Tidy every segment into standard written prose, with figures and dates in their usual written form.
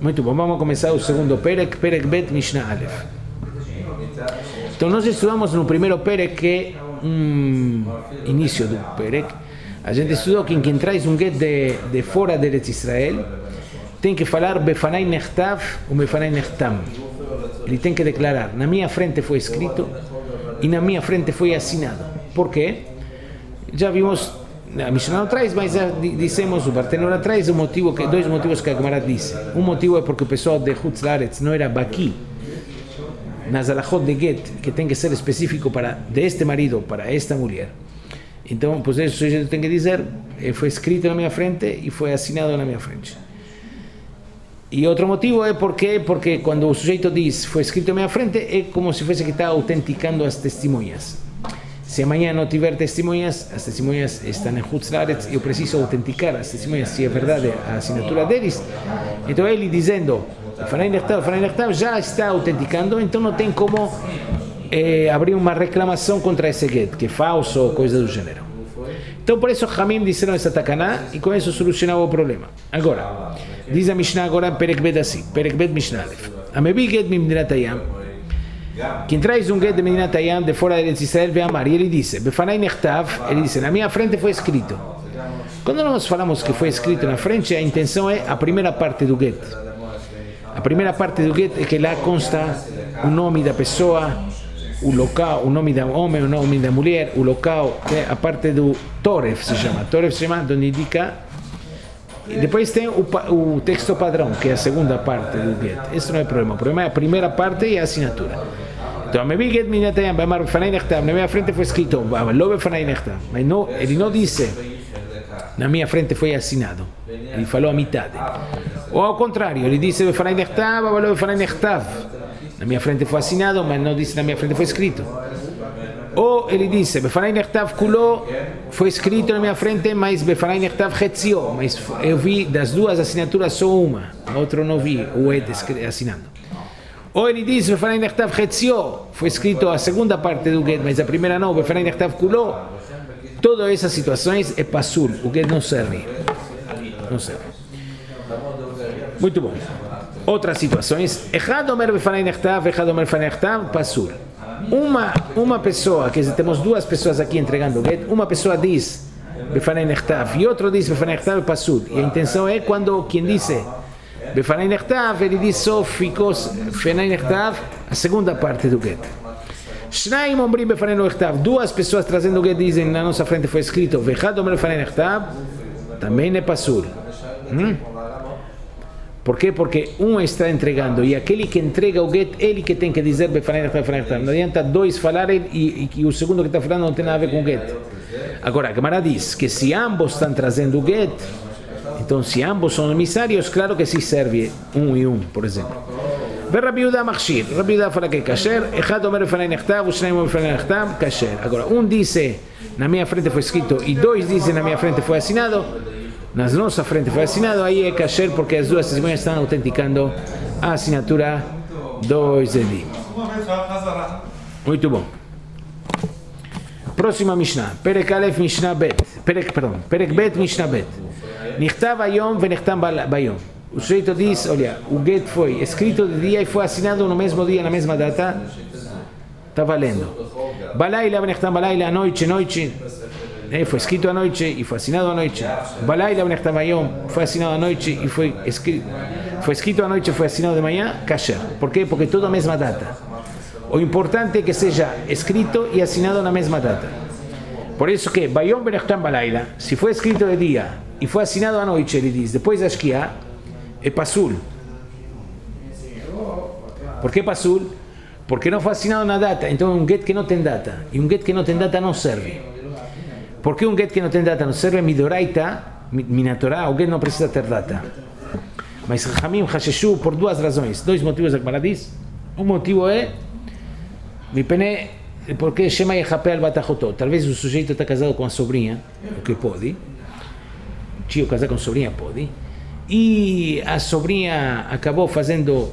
Muito bom, vamos começar o segundo Perek, Perek Bet Mishnah Aleph. Então nós estudamos no primeiro Perek, que é início do Perek, a gente estudou que quem traz get de fora de Eretz Israel tem que falar Befanai Nechtav ou Befanai Nechtam. Ele tem que declarar, na minha frente foi escrito e na minha frente foi assinado. Por quê? Já vimos, a Mishnah não traz, mas já dissemos, o Bartenura traz dois motivos que a Gemara disse. Um motivo é porque o pessoal de Chutz Laaretz não era baqui nas alachot de get, que tem que ser específico para deste marido, para esta mulher. Então, por isso o sujeito tem que dizer, foi escrito na minha frente e foi assinado na minha frente. E outro motivo é porque quando o sujeito diz, foi escrito na minha frente, é como se fosse que está autenticando as testemunhas. Se amanhã não tiver testemunhas, as testemunhas estão em Chutz Laaretz, eu preciso autenticar as testemunhas, se é verdade a assinatura deles. Então ele dizendo, Fanai Nechtav já está autenticando, então não tem como abrir uma reclamação contra esse get, que é falso ou coisa do gênero. Então por isso Hamim disseram essa takaná e com isso solucionava o problema. Agora, diz a Mishnah agora Perek Bet assim, Perek Bet Mishnah Aleph. Amebi get Mimdinat Hayam. Quem traz get de Medinat Hayam de fora de Eretz Israel ve amar, e ele disse, Befanai Nechtav, ele disse, na minha frente foi escrito. Quando nós falamos que foi escrito na frente, a intenção é a primeira parte do get. A primeira parte do get é que lá consta o nome da pessoa, o local, o nome do homem, o nome da mulher, o local, a parte do Toref se chama, onde indica. E depois tem o texto padrão, que é a segunda parte do get. Esse não é o problema é a primeira parte e a assinatura. Então, a minha get minatayam, na minha frente foi escrito, mas não, ele não disse, na minha frente foi assinado. Ele falou a metade. Ou ao contrário, ele disse, na minha frente foi assinado, mas não disse na minha frente foi escrito. Ou ele disse, Befanai Nechtav Kulo, foi escrito na minha frente, mas Befanai Nechtav Chetzio, mas eu vi das duas assinaturas só uma, a outra eu não vi, o Ed assinando. Ou ele disse, Befanai Nechtav Chetzio, foi escrito a segunda parte do get, mas a primeira não, Befanai Nechtav Kulo. Todas essas situações é pasul, o get não serve. Não serve. Muito bom. Outras situações, Echad Omer Befanai Nechtav, Echad Omer Befanai Nechtav, pasul. Uma pessoa, que temos duas pessoas aqui entregando o get, uma pessoa diz Befanai Nechtav e outro diz Befanai Nechtav pasul. E a intenção é quando quem disse Befanai Nechtav, ele diz só ficou Befanai Nechtav, a segunda parte do get. Shnaim Ombrim Befanai Nechtav, duas pessoas trazendo o get dizem na nossa frente foi escrito Echad Omer Befanai Nechtav, também é pasul. Por quê? Porque um está entregando e aquele que entrega o get, ele que tem que dizer Befanai Nechtav. Não adianta dois falarem e o segundo que está falando não tem nada a ver com o get. Agora, a Gemara diz que se ambos estão trazendo o get, então se ambos são emissários, claro que se serve um e um, por exemplo. Rabbi Yehuda Machshir, Rabbi Yehuda fala que é kasher, Echad Omer Befanai Nechtav, Shnaim Omer Befanai Nechtav, kasher. Agora, um disse, na minha frente foi escrito, e dois dizem, na minha frente foi assinado, na nossa frente foi assinado, aí é kasher porque as duas testemunhas estão autenticando a assinatura dos Edim. Muito bom. Próxima Mishnah. Perek Aleph Mishnah Bet. Perek Bet Mishnah Bet. Nichtav Hayom venechtam Bayom. O sujeito diz, olha, o get foi escrito de dia e foi assinado no mesmo dia, na mesma data. Está valendo. Balayla venechtam Balayla, noite. Foi escrito à noite e foi assinado à noite. Balayla Benechtav Hayom, foi assinado à noite e foi escrito à noite e foi assinado de manhã, kasher. Por quê? Porque tudo a mesma data. O importante é que seja escrito e assinado na mesma data. Por isso que Bayom Benechtam Balayla, se foi escrito de dia e foi assinado à noite, ele diz, depois da Shkia, é pasul. Por que pasul? Porque não foi assinado na data. Então é um get que não tem data. E um get que não tem data não serve. Porque um get que não tem data não serve, midoraita, minatorá, o get não precisa ter data. Mas Hamim Hasheshu por duas razões, dois motivos que a Gemara diz. Um motivo é, porque Shema Yechapel Batachotó. Talvez o sujeito está casado com a sobrinha, o que pode. O tio casar com a sobrinha pode. E a sobrinha acabou fazendo,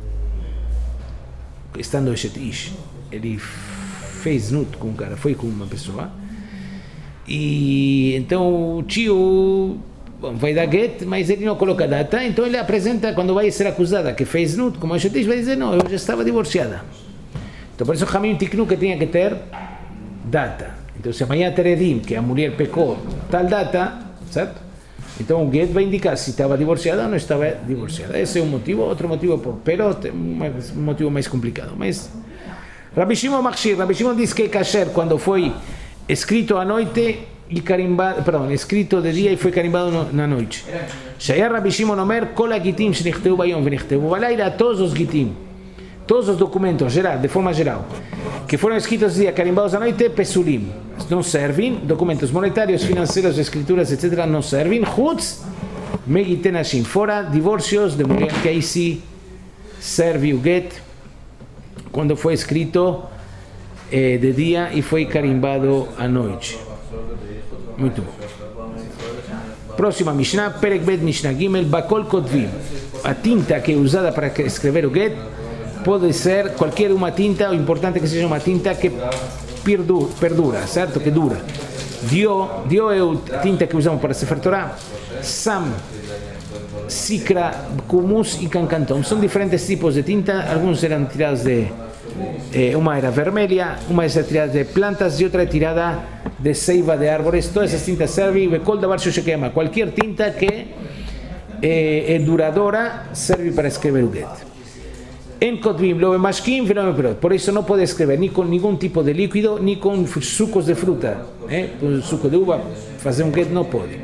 estando Eshetish, ele fez nut com um cara, foi com uma pessoa. E então o tio bom, vai dar get, mas ele não coloca data, então ele apresenta, quando vai ser acusada que fez nut, como a gente diz, vai dizer, não, eu já estava divorciada. Então por isso o Hamim Tiknu que tinha que ter data. Então se amanhã Teredim, que a mulher pecou tal data, certo? Então o get vai indicar se estava divorciada ou não estava divorciada. Esse é um motivo. Outro motivo por perot, um motivo mais complicado. Mas Rabbi Shimon Machshir, Rabbi Shimon diz que é kasher quando foi escrito à noite e carimbado, perdão, escrito de dia e foi carimbado na noite. Shaya Rabbi Shimon Omer, kol hagitim shenichteu bayom venichteu balaila, todos os gitim, todos os documentos, geral, de forma geral, que foram escritos de dia, carimbados à noite, pesulim, não servem, documentos monetários, financeiros, escrituras, etc., não servem, chutz, megitenashim, fora divórcios de mulher, que aí sim serve o get, quando foi escrito de dia e foi carimbado à noite. Muito bom. Próxima Mishnah, Perek Bet Mishnah Gimel, Bakol Kotvim. A tinta que é usada para escrever o get pode ser qualquer uma tinta, o importante é que seja uma tinta que perdura, certo? Que dura. Dio é a tinta que usamos para Sefer Torah. Sam, Sikra, Kumus e Cancantom. São diferentes tipos de tinta, alguns eram tirados de... uma era vermelha, uma era tirada de plantas e outra é tirada de seiva de árvores. Todas essas tintas servem, qualquer tinta que é duradoura serve para escrever o get. En Kotvim, lo mashkim, por isso não pode escrever nem com nenhum tipo de líquido, nem com sucos de fruta. Com suco de uva, fazer um get não pode.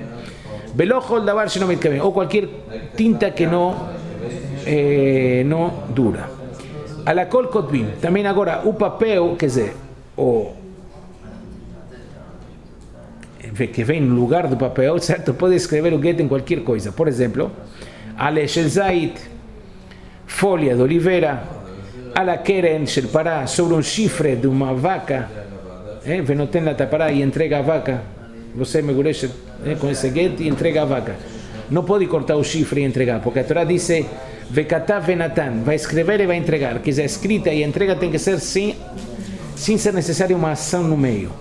Ou qualquer tinta que não dura. Alakol Kotvim, também agora o papel, quer dizer, que vem no lugar do papel, certo? Pode escrever o get em qualquer coisa. Por exemplo, Ale Shel Zait, folha de oliveira, ala keren shel pará, sobre um chifre de uma vaca, venoten la tapará e entrega a vaca, você me gureche com esse get e entrega a vaca. Não pode cortar o chifre e entregar, porque a Torá diz vekatav venatan, vai escrever e vai entregar, que a escrita e a entrega tem que ser sem ser necessário uma ação no meio.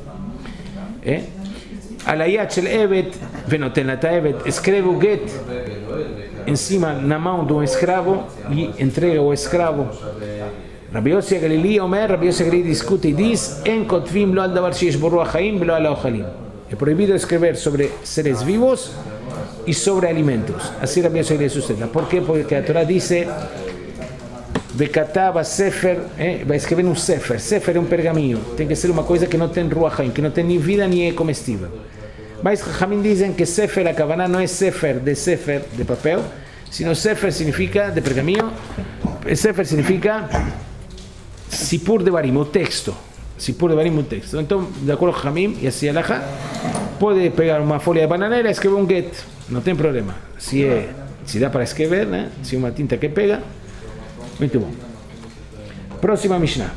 Alayat shel evet, venoten la taevet, escreve o get em cima, na mão de um escravo e entrega o escravo. Rabbi Yossi Galili Omer, Rabbi Yossi Galili discute e diz en kotvim lo al davar sheyesh bo ruach haim velo al haochalim. É proibido escrever sobre seres vivos e sobre alimentos. Assim Rabbi Yossi Galili sustenta. Por quê? Porque a Torá diz Bekatava sefer, vai escrever um sefer. Sefer é um pergaminho. Tem que ser uma coisa que não tem ruach haim, que não tem nem vida nem é comestível. Mas Hamim dizem que sefer, a kavaná não é sefer, de papel, sino sefer significa, de pergaminho, sefer significa sipur de barim, o texto. Sipur de barim, o texto. Então, de acordo com Hamim, e assim alaha, pode pegar uma folha de bananeira e escrever um get, não tem problema. Se dá para escrever, né? Se é uma tinta que pega, muito bom. Próxima Mishnah.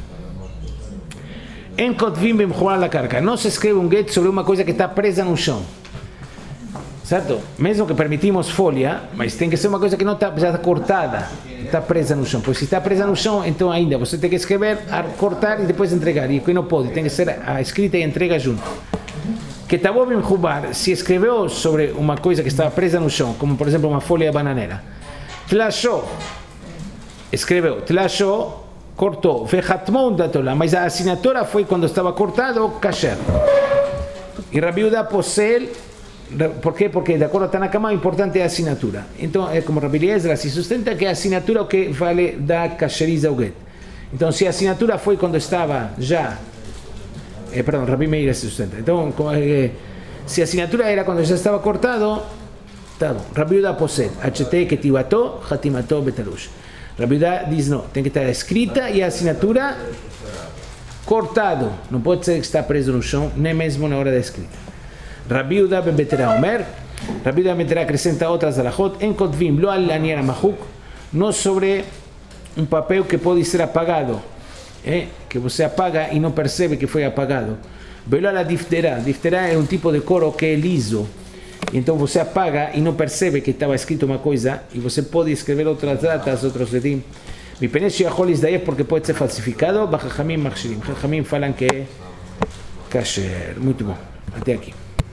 En kotvim b'mchuar la karka. Não se escreve um get sobre uma coisa que está presa no chão. Certo? Mesmo que permitimos folha, mas tem que ser uma coisa que não está já cortada, está presa no chão. Pois se está presa no chão, então ainda você tem que escrever, cortar e depois entregar. E aqui não pode, tem que ser a escrita e a entrega junto. Que tabo b'mchuar, se escreveu sobre uma coisa que estava presa no chão, como por exemplo uma folha de bananeira. Tlashó, escreveu, tlashó, cortou, mas a assinatura foi quando estava cortado, kasher. E Rabi Yehuda posel, por quê? Porque de acordo com Tanakama, o importante é a assinatura. Então, é como Rabi Eliezer se sustenta que a assinatura é o que vale da kasheriza ao get. Então, se a assinatura foi quando estava já, perdão, Rabi Meir se sustenta. Então, se a assinatura era quando já estava cortado, tá bom. Rabi Yehuda posel, HT ketivato, hatimato betarush. Rabi Yehuda diz não, tem que estar escrita e a assinatura cortado, não pode ser que está preso no chão, nem mesmo na hora da escrita. Rabi Yehuda ben Beterá Omer, Rabi Yehuda ben Beterá acrescenta outras alachot, en kotvim lo al lanier mahuk, não sobre um papel que pode ser apagado, que você apaga e não percebe que foi apagado. Velo a difterá, difterá é um tipo de couro que é liso. Então você apaga e não percebe que estava escrito uma coisa e você pode escrever outras datas, outros redim. Me penece a holis daí porque pode ser falsificado. Bajamim machshirim. Bajamim falam que é kasher. Muito bom. Até aqui.